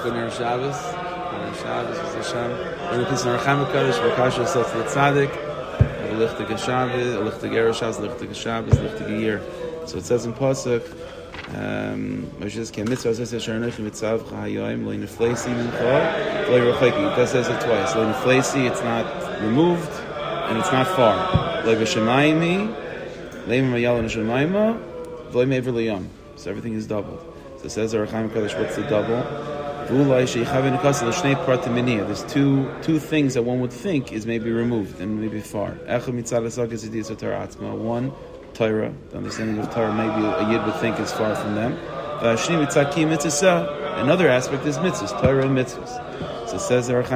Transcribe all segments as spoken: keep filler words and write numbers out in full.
Good Ner Shabbos. Good Ner Shabbos is Hashem. We're going to piece in our Chaim HaKadosh, Rakasha Yosef L'Tzadik, Lichtig HaShabbos, Lichtig Erev Shabbos, Lichtig HaShabbos, Lichtig Year. So it says in Pasuk, Moshe says, Ki mitzvah says, Asher Anochi Mitzavcha Hayoim, Lo Neflesi Mincha, Lo Yeracheki. It does says it twice. Lo Neflesi, it's not removed, and it's not far. Lo B'Shemayimi, Leim Mayal N'Shemayma, Lo Me'ever L'Yom. So everything is doubled. So it says, Our Chaim HaKadosh, what's the double? There's two two things that one would think is maybe removed and maybe far. One, Torah, the understanding of Torah, maybe a Yid would think is far from them. Another aspect is mitzvahs, Torah and mitzvahs. So it says there,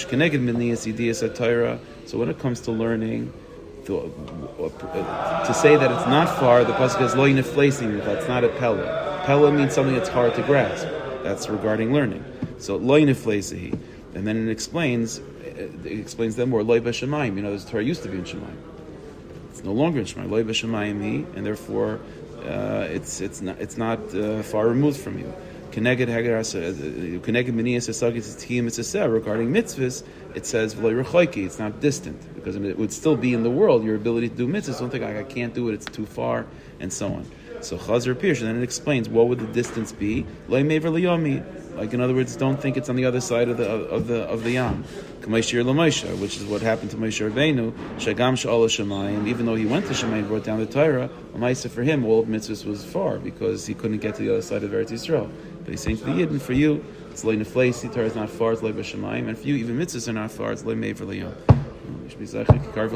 so when it comes to learning, to, to say that it's not far, the pasuk is lo neflesim, that's not a pella. Pella means something that's hard to grasp. That's regarding learning. So loy nefleisihi, and then it explains, it explains them more. Loy b'shamayim. You know, this Torah used to be in Shemayim. It's no longer in Shemayim. Loy b'shamayim he, and therefore uh, it's it's not it's not uh, far removed from you. Keneged hagaras, keneged miniyas esagis tiyim mitzvah. Regarding mitzvahs, it says v'loy rechoiki. It's not distant because it would still be in the world. Your ability to do mitzvahs. Don't think I can't do it. It's too far, and so on. So Chazar Pirsh, and then it explains what would the distance be. Lo me'ever liyomi. Like in other words, don't think it's on the other side of the of the of the yam. K'mayshir l'Moshe, which is what happened to Moshe Rabbeinu. Shagam she'ala Shemayim. Even though he went to Shemayim, brought down the Torah. L'maisa for him, all of mitzvahs was far because he couldn't get to the other side of Eretz Yisrael. But he's saying to the Yidden, for you, it's lo nefleisi. Torah is not far. It's lo b'Shemayim, and for you, even mitzvahs are not far. It's lo me'ever liyam. Should be able to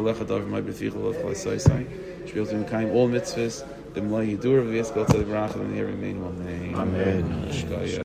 make all mitzvahs. The Mlai Yidur of Yisrael to the Barach and the remain one name. Amen.